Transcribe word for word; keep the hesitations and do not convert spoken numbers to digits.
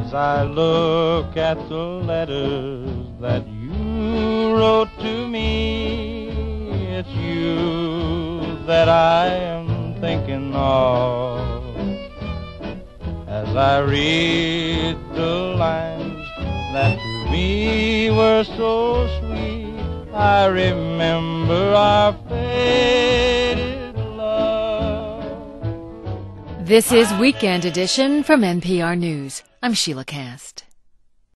As I look at the letters that you wrote to me, it's you that I am thinking of. As I read the lines that to me were so sweet, I remember our faded love. This is Weekend Edition from N P R News. I'm Sheila Cast.